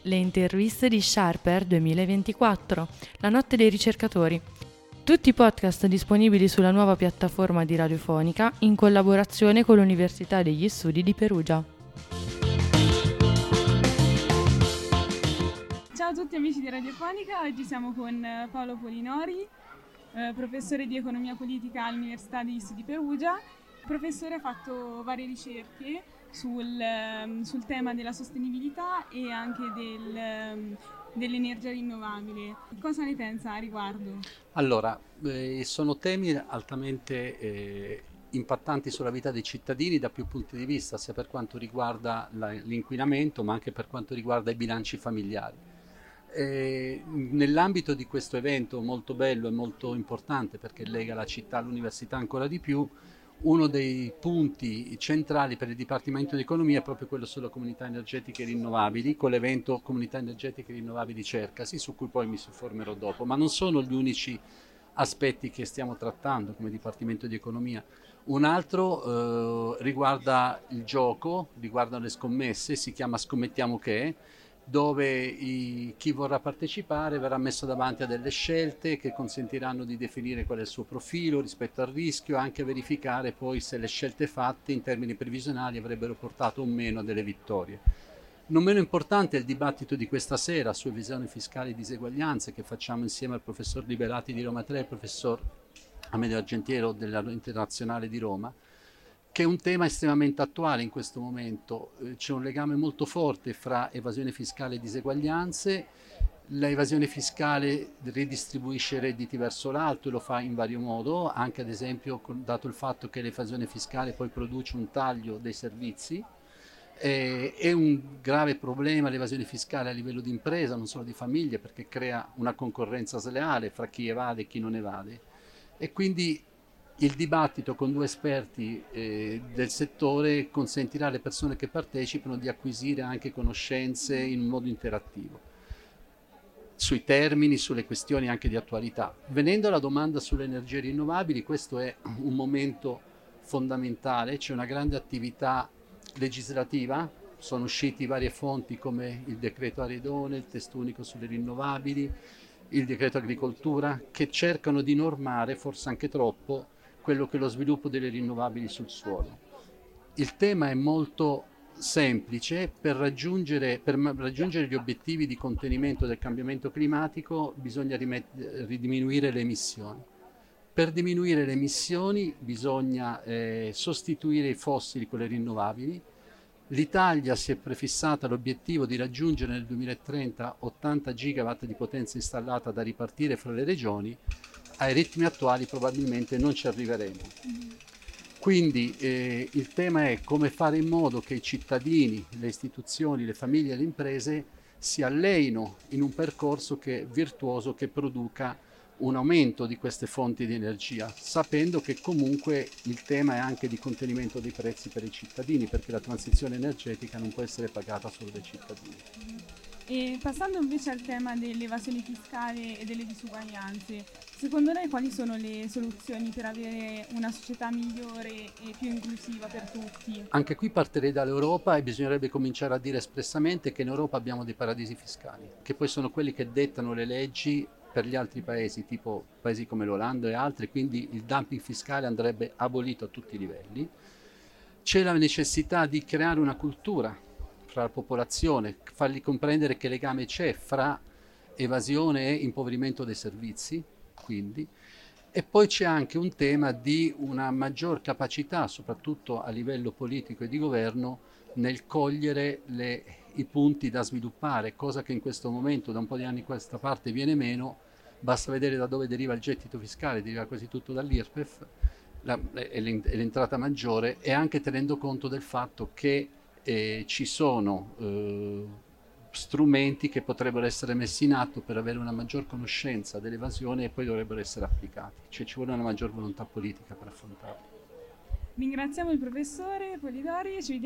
Le interviste di Sharper 2024, la notte dei ricercatori. Tutti i podcast disponibili sulla nuova piattaforma di Radiofonica in collaborazione con l'Università degli Studi di Perugia. Ciao a tutti amici di Radiofonica, oggi siamo con Paolo Polinori, professore di economia politica all'Università degli Studi di Perugia. Il professore ha fatto varie ricerche sul tema della sostenibilità e anche dell'energia rinnovabile. Cosa ne pensa a riguardo? Allora, sono temi altamente impattanti sulla vita dei cittadini da più punti di vista, sia per quanto riguarda l'inquinamento, ma anche per quanto riguarda i bilanci familiari. Nell'ambito di questo evento molto bello e molto importante, perché lega la città all'università ancora di più, uno dei punti centrali per il Dipartimento di Economia è proprio quello sulle comunità energetiche rinnovabili, con l'evento Comunità Energetiche Rinnovabili Cercasi, su cui poi mi soffermerò dopo, ma non sono gli unici aspetti che stiamo trattando come Dipartimento di Economia. Un altro riguarda il gioco, riguardano le scommesse, si chiama Scommettiamo Che, dove chi vorrà partecipare verrà messo davanti a delle scelte che consentiranno di definire qual è il suo profilo rispetto al rischio, anche verificare poi se le scelte fatte in termini previsionali avrebbero portato o meno a delle vittorie. Non meno importante è il dibattito di questa sera su evasione fiscale e diseguaglianze che facciamo insieme al professor Liberati di Roma 3 e al professor Amedeo Argentiero dell'Internazionale di Roma, che è un tema estremamente attuale in questo momento. C'è un legame molto forte fra evasione fiscale e diseguaglianze. L'evasione fiscale ridistribuisce redditi verso l'alto e lo fa in vario modo, anche ad esempio dato il fatto che l'evasione fiscale poi produce un taglio dei servizi. È un grave problema l'evasione fiscale a livello di impresa, non solo di famiglie, perché crea una concorrenza sleale fra chi evade e chi non evade. E quindi il dibattito con due esperti del settore consentirà alle persone che partecipano di acquisire anche conoscenze in un modo interattivo sui termini, sulle questioni anche di attualità. Venendo alla domanda sulle energie rinnovabili, questo è un momento fondamentale, c'è una grande attività legislativa, sono usciti varie fonti come il decreto Aredone, il testo unico sulle rinnovabili, il decreto agricoltura, che cercano di normare, forse anche troppo, quello che è lo sviluppo delle rinnovabili sul suolo. Il tema è molto semplice: per raggiungere gli obiettivi di contenimento del cambiamento climatico bisogna ridiminuire le emissioni. Per diminuire le emissioni bisogna sostituire i fossili con le rinnovabili. L'Italia si è prefissata l'obiettivo di raggiungere nel 2030 80 gigawatt di potenza installata da ripartire fra le regioni. Ai ritmi attuali probabilmente non ci arriveremo. Quindi il tema è come fare in modo che i cittadini, le istituzioni, le famiglie e le imprese si alleino in un percorso virtuoso che produca un aumento di queste fonti di energia, sapendo che comunque il tema è anche di contenimento dei prezzi per i cittadini, perché la transizione energetica non può essere pagata solo dai cittadini. E passando invece al tema dell'evasione fiscale e delle disuguaglianze, secondo lei quali sono le soluzioni per avere una società migliore e più inclusiva per tutti? Anche qui partirei dall'Europa e bisognerebbe cominciare a dire espressamente che in Europa abbiamo dei paradisi fiscali, che poi sono quelli che dettano le leggi per gli altri paesi, tipo paesi come l'Olanda e altri, quindi il dumping fiscale andrebbe abolito a tutti i livelli. C'è la necessità di creare una cultura fra la popolazione, fargli comprendere che legame c'è fra evasione e impoverimento dei servizi, quindi. E poi c'è anche un tema di una maggior capacità, soprattutto a livello politico e di governo, nel cogliere i punti da sviluppare, cosa che in questo momento, da un po' di anni a questa parte, viene meno. Basta vedere da dove deriva il gettito fiscale, deriva quasi tutto dall'IRPEF, è l'entrata maggiore, e anche tenendo conto del fatto che ci sono strumenti che potrebbero essere messi in atto per avere una maggior conoscenza dell'evasione e poi dovrebbero essere applicati, cioè ci vuole una maggior volontà politica per affrontarli. Ringraziamo il professore Polidori e ci vediamo